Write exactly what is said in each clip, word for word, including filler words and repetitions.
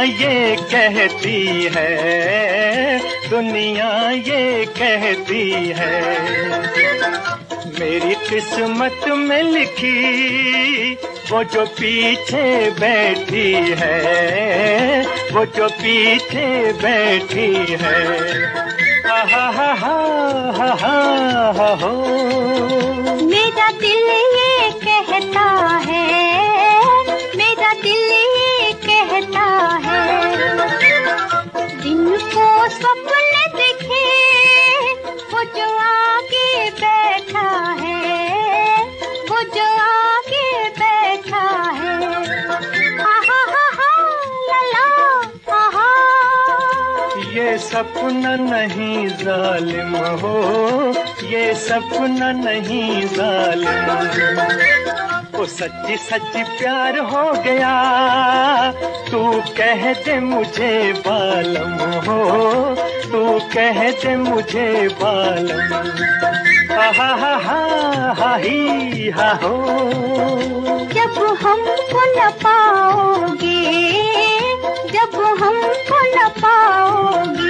ये कहती है, दुनिया ये कहती है, मेरी किस्मत में लिखी वो जो पीछे बैठी है, वो जो पीछे बैठी है। हा हा हा हा हा हा हो। मेरा दिल ये कहता है, मेरा दिल ये कहता है, दिन को सपने देखे वो जो आगे बैठा है, वो जो आगे बैठा है। हा हा हा हा ला ला हा हा। ये सपना नहीं जालिम हो, ये सपना नहीं जालिम, वो सच्ची सच्ची प्यार हो गया, तू कह दे मुझे बालम हो, तू कह दे मुझे बालम। हा हा हा हा हा ही हा हो। जब हमको न पाओगे, जब हमको न पाओगे,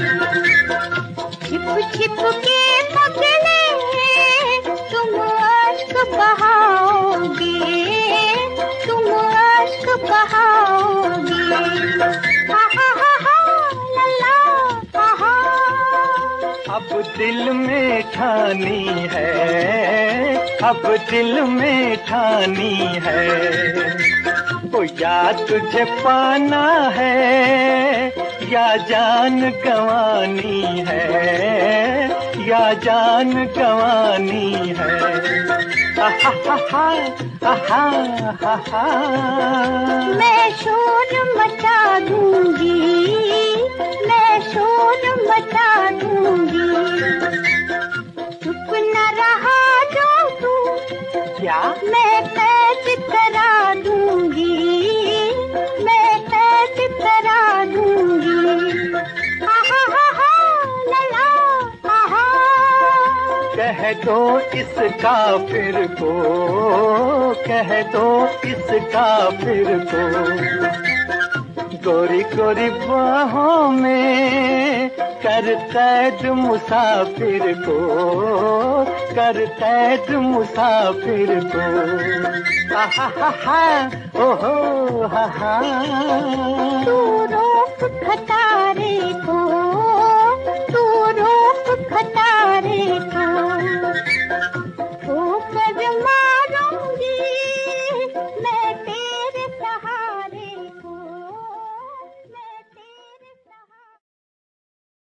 छिप छिप के पगले तुम अश्क बहाओगे, तुम अश्क बहाओगे। हा हा हा हा ला ला हा हा। अब दिल में ठानी है, अब दिल में ठानी है, ओ या तुझे पाना है, या जान गंवानी है, या जान गंवानी है। हा हा हा हा हा हा। मैं शोर मचा दूंगी, मैं शोर मचा दूंगी, चुप न रहा जो तू क्या मैं कैद करा दूंगी, मैं कैद करा दूंगी। हा हा हा हा ला ला हा हा। कह दो इस काफिर को, कह दो इस काफिर को, गोरी गोरी बाहों में कर कैद मुसाफिर को, कर कैद मुसाफिर को। हा हा हा हा ओ हो हा हा।